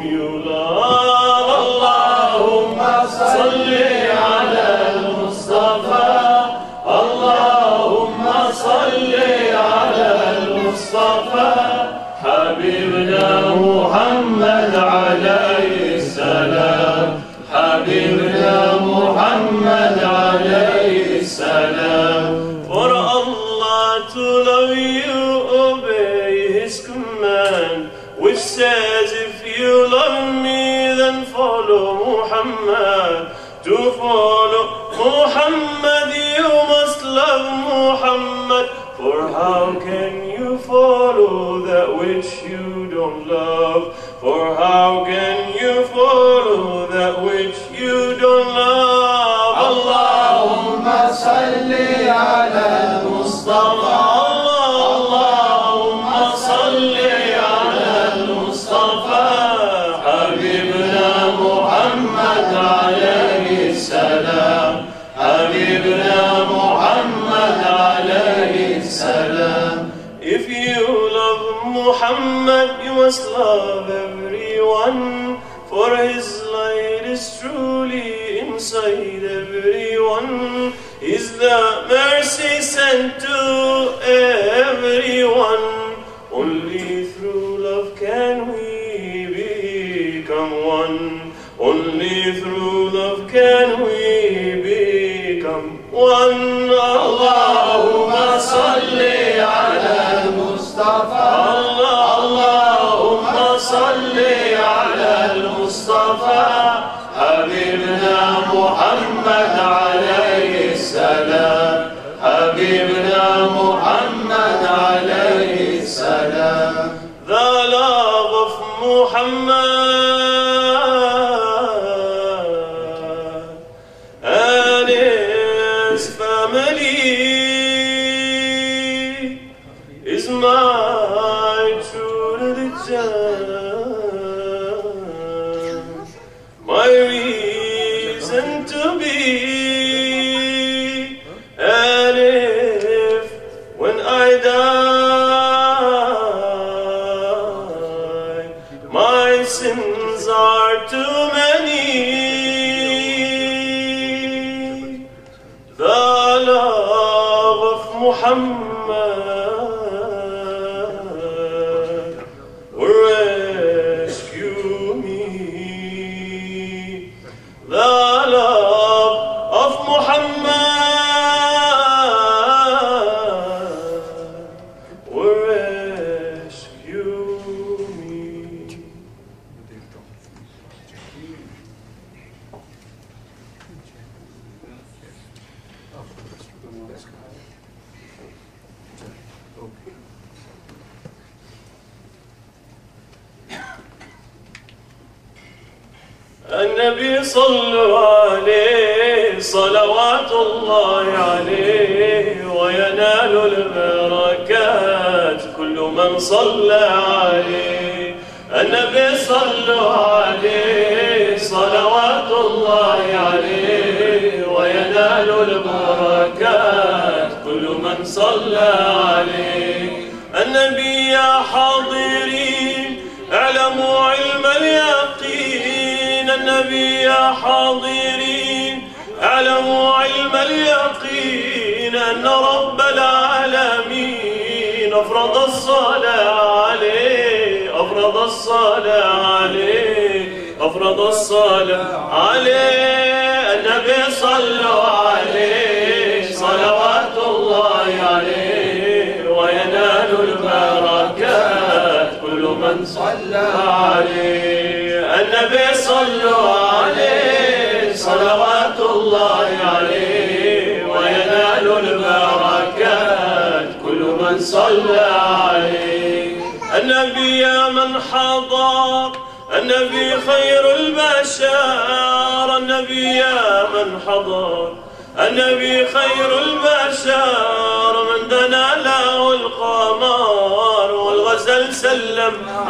you love. Allahumma salli ala al-Mustafa. Allahumma salli ala al-Mustafa. Habibna Muhammad alayhi salam. Habibna Muhammad alayhi salam. For Allah to love you, obey His command, which says, if you love me, then follow Muhammad. To follow Muhammad, you must love Muhammad. For how can you follow that which you don't love? For how can you follow that which you don't love? Allahumma salli ala al-Mustafa. Allahumma salli ala al-Mustafa. Habibna Muhammad alayhi salam. Habibna Muhammad alayhi salam. If you love Muhammad, you must love everyone, for his light is truly inside everyone. He's the mercy sent to everyone. Only through love can we become one. Only through love can we become one. Allahumma salli ala al-Mustafa. Allahumma salli ala al-Mustafa. Habibna Muhammad alayhi salam. Habibna Muhammad alayhi salam. The love of Muhammad and his family is my true religion, my reason to be. And if when I die my sins are too many, the love of Muhammad will rescue me. The love of Muhammad will rescue me. النبي صلوا عليه صلوات الله عليه وينال البركات كل من صلى عليه. النبي صلوا عليه صلوات الله عليه وينال البركات كل من صلى عليه. النبي يا حاضرين اعلموا علم اليقين. النبي يا حاضرين اعلموا علم اليقين أن رب العالمين أفرض الصلاة عليه. أفرض الصلاة عليه. أفرض الصلاة عليه. النبي صلوا عليه صلوات الله عليه وينال البركات كل من صلى عليه. النبي صلوا عليه صلوات الله عليه وينال البركات كل من صلى عليه. النبي يا من حضر النبي خير البشر. النبي يا من حضر النبي خير البشر من دنا له القمر والغزل سلم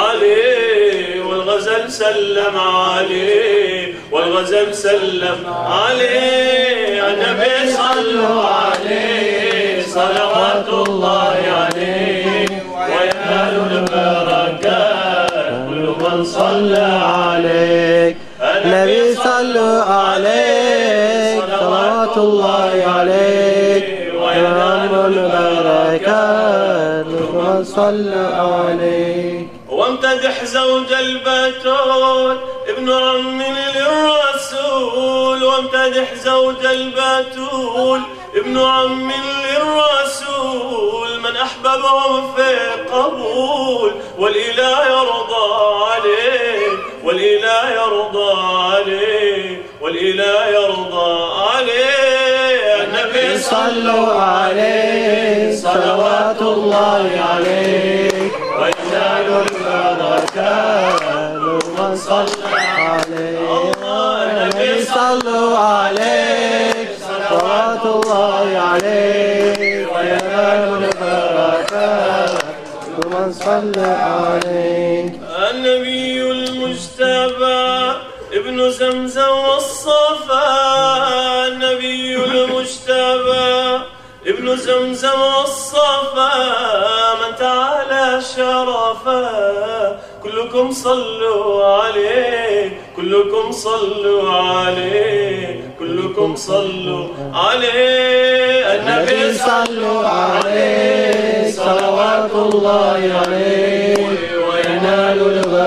عليه. والغزل سلم عليه. والغزل سلم عليه. النبي صلوا عليه صلوات الله عليه وينال البركات كل من صلى عليك النبي صلوا عليك صلوات الله عليك وينال البركات من صلى عليك. وامتدح زوج البتول ابن عم للرسول، وامتدح زوج البتول ابن عم للرسول، من أحببهم في قبول والإله يرضى عليه، والإله يرضى عليه، والإله يرضى عليه. النبي صلوا عليه صلوات الله عليه وينال البركات من صلى عليه. النبي صلوا عليه صلوات الله عليه وينال البركات من صلى عليه. النبي المجتبى ابن زمزم والصفا، النبي المجتبى ابن زمزم والصفا، من تعالى شرفا كلكم صلوا عليه، كلكم صلوا عليه، كلكم صلوا عليه. النبي صلوا عليه صلوات الله عليه وينال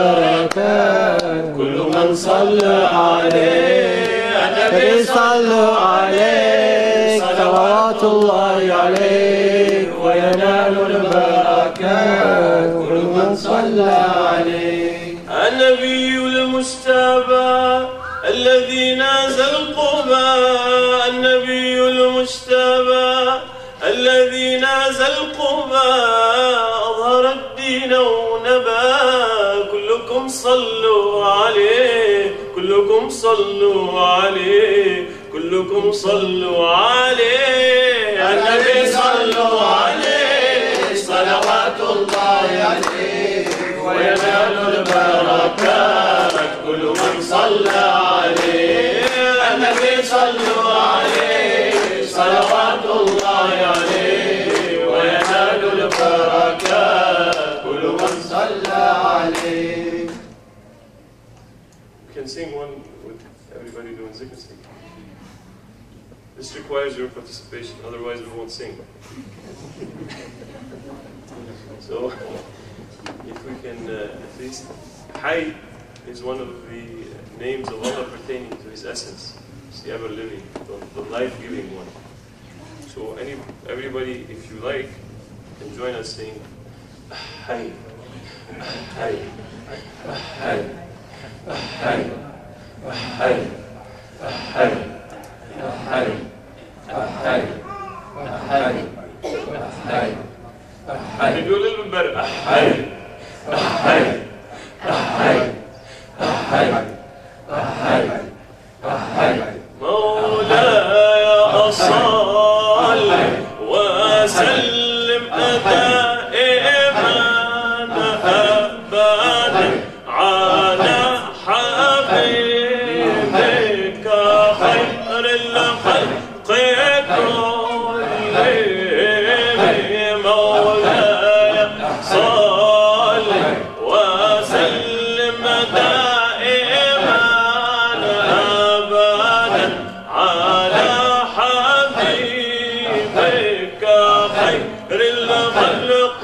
البركات كل من صلى عليه. النبي صلوا عليه صلوات الله عليه وينال البركات كل من صلى عليه. النبي المجتبى الذي نازل قبا، النبي المجتبى الذي نازل قبا، أظهر الدين ونبا كلكم صلوا عليه، كلكم صلوا عليه، كلكم صلوا عليه. النبي صلوا عليه صلوات الله عليه وينال البركات كل من صلى عليه. النبي صلوا عليه صلوات الله عليه وينال البركات كل من صلى عليه. You can sing one with everybody doing zikr sing. This requires your participation, otherwise we won't sing. So, if we can at least, Hayy is one of the names of Allah pertaining to His essence. It's the ever-living, the life-giving one. So everybody, if you like, can join us saying, Hayy, Hayy, Hayy, Hayy, Hayy, Hayy, Hayy, Hayy, Hayy, Hayy. نقول للمنبر Hayy, Hayy, Hayy, Hayy, Hayy, Hayy. مولاي صل وسلم دائما أبدا على حبيبك خير الخلق كلهم. مولاي صل وسلم دائما أبدا على حبيبك خير الخلق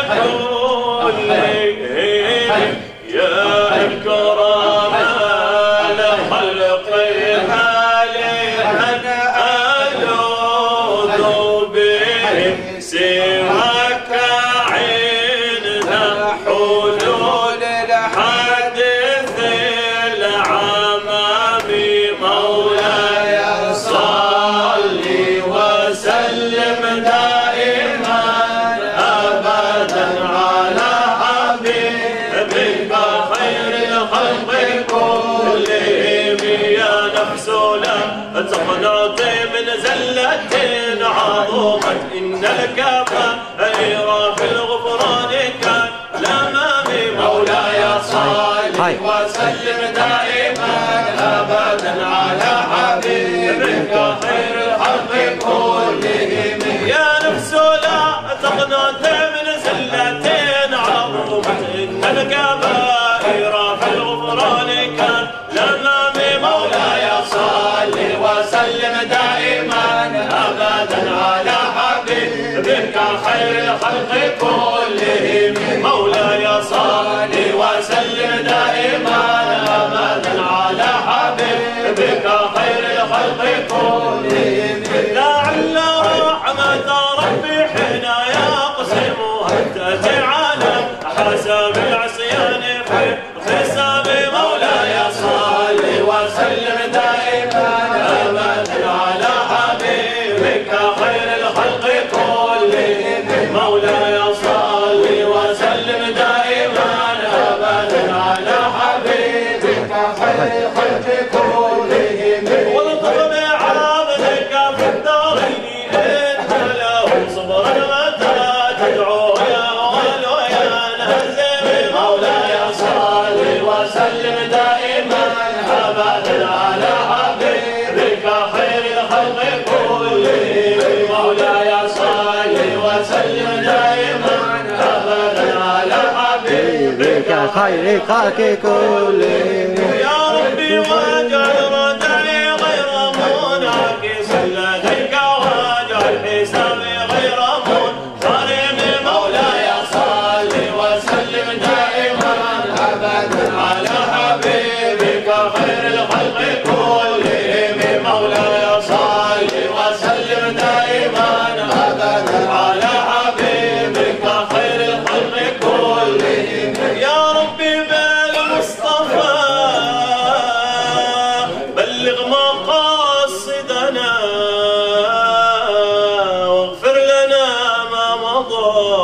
كلهم. يا إكرام الخلق هالهن ألوذ بهم سواك عيننا حلول الحدث العمام. مولاي صل وسلم دائما أبدا على حبيبك خير الخلق كلهم. يا نفس لا تقنطي من زلة عظمت، إن الكبائر في الغفران كالأمام. مولاي صل وسلم دائما أبدا على حبيبك خير الخلق كلهم. يا نفس لا تقنطي من زلة عظمت، إن الكبائر في الخلق كلهم لعل رحمة ربي حين يقسمها تأتي على حسب العصيان في حساب مولاي صل وسلم دائما أبدا على حبيبك خير الخلق كلهم مولاي صل وسلم دائما أبدا على حبيبك خير الخلق كلهم والطف بعبدك في الدارين إنت له صبرا متى تدعو يا ولو يا نازل مولاي صل وسلم دائما أبدا على حبيبك خير الخلق كلهم مولاي صل وسلم دائما أبدا على حبيبك خير الخلق كلهم يا ربي واجعل رجعي غير منعكس لديك واجعل حسابي غير منصرم مولاي صل وسلم دائما أبدا على حبيبك خير الخلق كلهم مولاي صل وسلم دائما أبدا على حبيبك خير الخلق كلهم يا ربي بالمصطفى بلغ مقاصدنا واغفر لنا ما مضى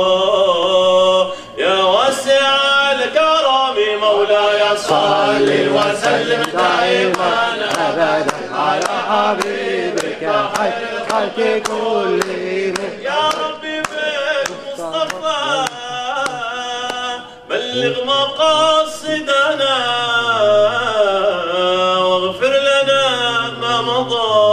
يا واسع الكرم مولاي صل وسلم دائما ابدا على حبيبك خير الخلق كلهم يا ربي بالمصطفى بلغ مقاصدنا واغفر لنا ما مضى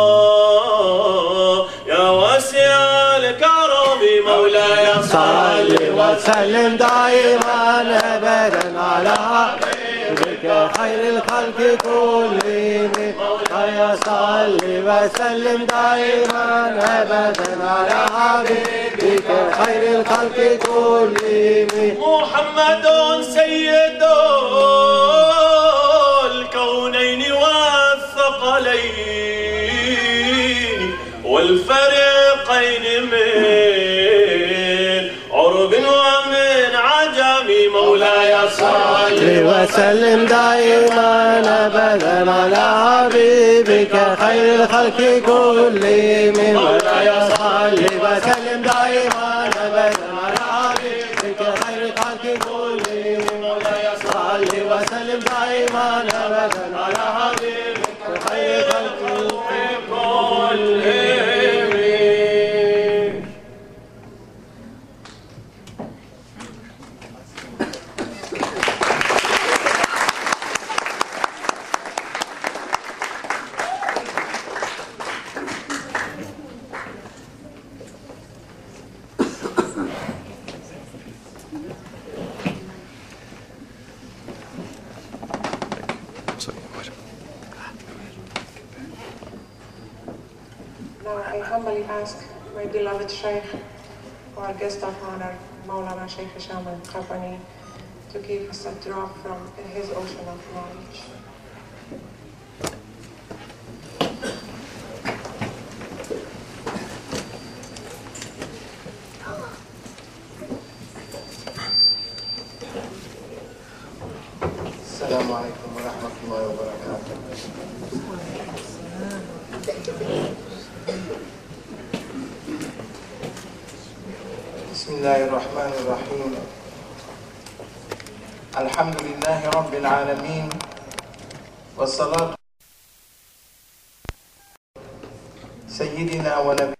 يا واسع الكرم مولاي صل وسلم دائما ابدا على حبيبك خير الخلق كلهم مولاي صل وسلم دائما ابدا على حبيبك خير الخلق كلهم محمد سيد الكونين والثقلين والفريقين من عرب ومن عجم مولاي صل وسلم دائما ابدا على حبيبك خير الخلق كلهم مولاي صل وسلم دائما ابدا على حبيبك خير الخلق كلهم مولاي صل وسلم دائما ابدا على حبيبك خير الخلق كلهم Now I humbly ask my beloved Sheikh, our guest of honor, Maulana Sheikh Hisham al-Qabbani, to give us a drop from his ocean of knowledge. Assalamu alaikum wa rahmatullahi wa barakatuh. Bismillahir Rahmanir Rahim. Alhamdulillahi Rabbil Alameen. Wassalatu Sayyidina wa Nabi.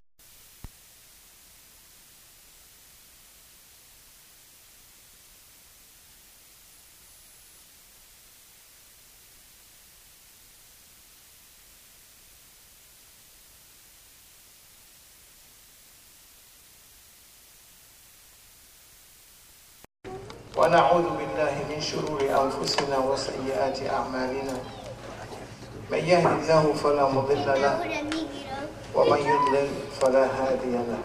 ونعوذ بالله من شرور أنفسنا وسيئات أعمالنا من يهد الله فلا مضل له ومن يضلل فلا هادي له.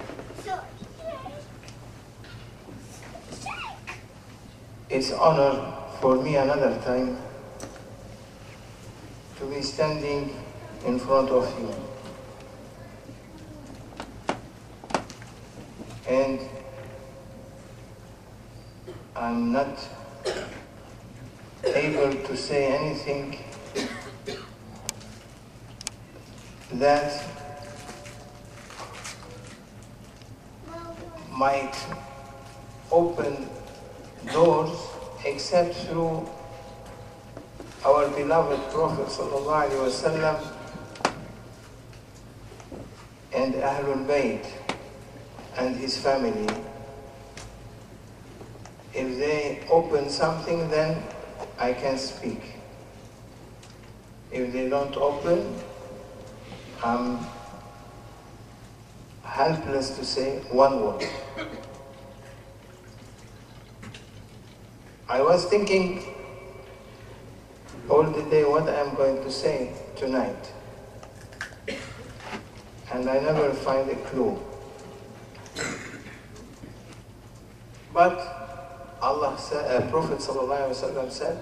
It's honor for me another time to be standing in front of you. And I'm not able to say anything that might open doors except through our beloved Prophet ﷺ and Ahlul Bayt and his family. If they open something, then I can speak. If they don't open, I'm helpless to say one word. I was thinking all the day what I'm going to say tonight, and I never find a clue. But Allah said, Prophet ﷺ said,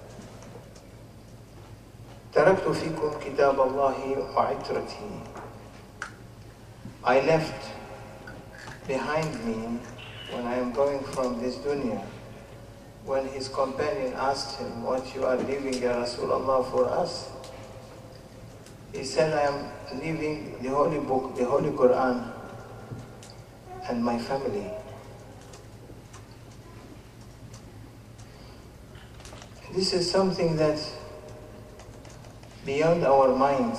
تَرَكْتُ فِيكُمْ كِتَابَ اللَّهِ وَعِتْرَتِهِ. I left behind me when I am going from this dunya. When his companion asked him, what you are leaving, Ya Rasulullah, for us? He said, I am leaving the holy book, the holy Quran, and my family. This is something that's beyond our minds.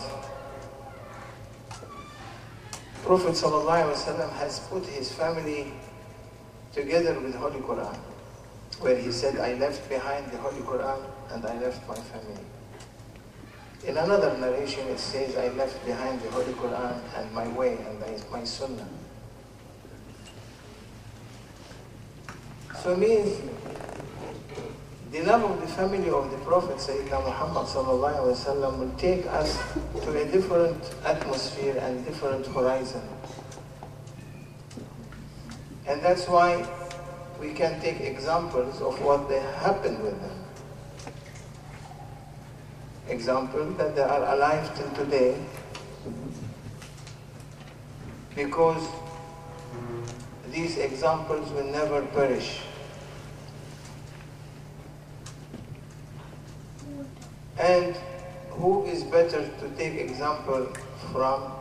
Prophet ﷺ has put his family together with Holy Quran, where he said, I left behind the Holy Quran and I left my family. In another narration it says, I left behind the Holy Quran and my way and my Sunnah. So it means the love of the family of the Prophet Sayyidina Muhammad ﷺ will take us to a different atmosphere and different horizon. And that's why we can take examples of what they happened with them. Example that they are alive till today because these examples will never perish. And who is better to take example from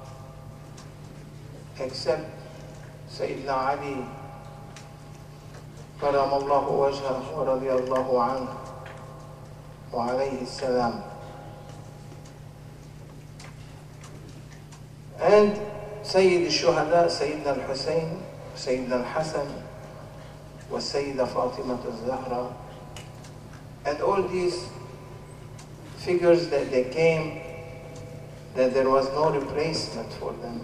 except Sayyidina Ali كرم الله وجهه ورضي الله عنه وعليه السلام. And Sayyid al-Shuhada, Sayyidina al-Husayn, Sayyidina al-Hasan, wa Sayyida Fatima al-Zahra, and all these figures that they came, that there was no replacement for them.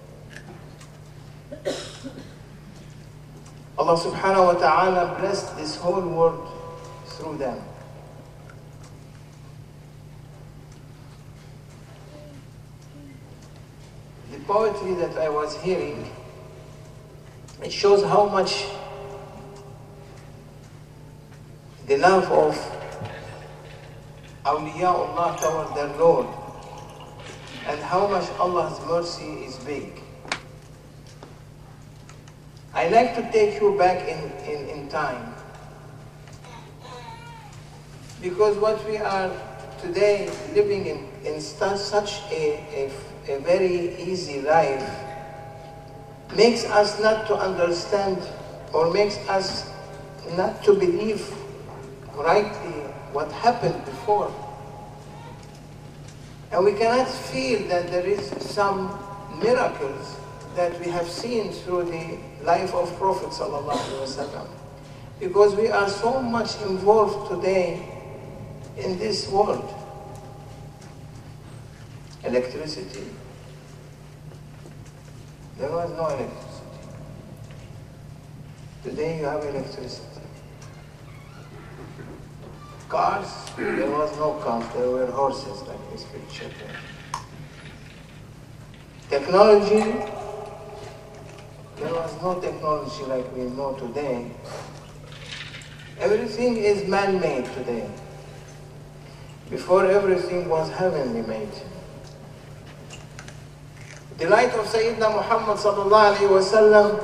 Allah subhanahu wa ta'ala blessed this whole world through them. The poetry that I was hearing, it shows how much the love of awliyaullah toward their Lord and how much Allah's mercy is big. I like to take you back in time, because what we are today living in such a very easy life makes us not to understand or makes us not to believe rightly what happened before. And we cannot feel that there is some miracles that we have seen through the life of Prophet ﷺ, because we are so much involved today in this world. Electricity. There was no electricity. Today you have electricity. Cars, there was no cars, there were horses like this picture there. Technology, there was no technology like we know today. Everything is man-made today. Before, everything was heavenly made. The light of Sayyidina Muhammad sallallahu alayhi wa sallam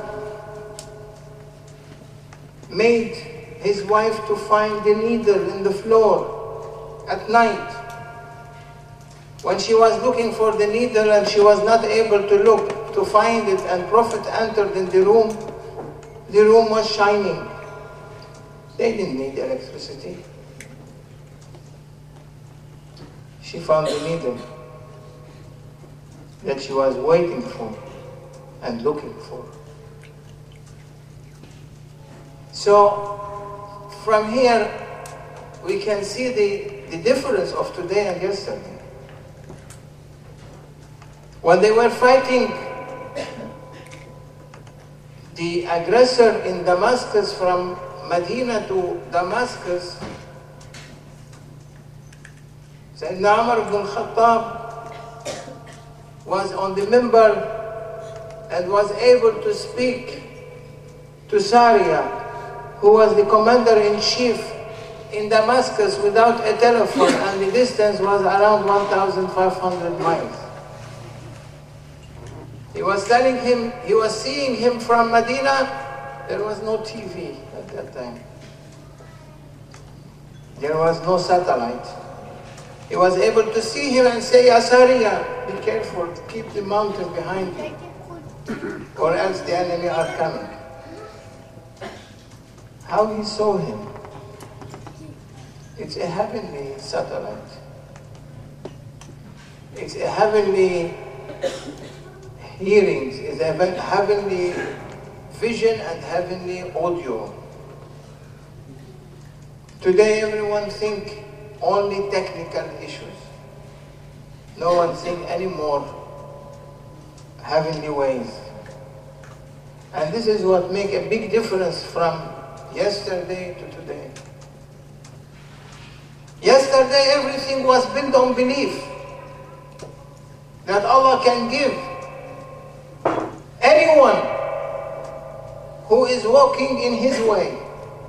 made his wife to find the needle in the floor at night. When she was looking for the needle and she was not able to look to find it, and Prophet entered in the room was shining. They didn't need electricity. She found the needle that she was waiting for and looking for. So from here we can see the difference of today and yesterday. When they were fighting the aggressor in Damascus, from Medina to Damascus, Sayyidina Umar ibn al-Khattab was on the minbar and was able to speak to Sariya, who was the commander-in-chief in Damascus, without a telephone, and the distance was around 1,500 miles. He was telling him, he was seeing him from Medina. There was no TV at that time. There was no satellite. He was able to see him and say, "Ya Sariya, be careful, keep the mountain behind you, or else the enemy are coming." How he saw him? It's a heavenly satellite. It's a heavenly hearings, it's a heavenly vision and heavenly audio. Today everyone think only technical issues. No one think anymore heavenly ways. And this is what makes a big difference from yesterday to today. Yesterday everything was built on belief that Allah can give anyone who is walking in His way.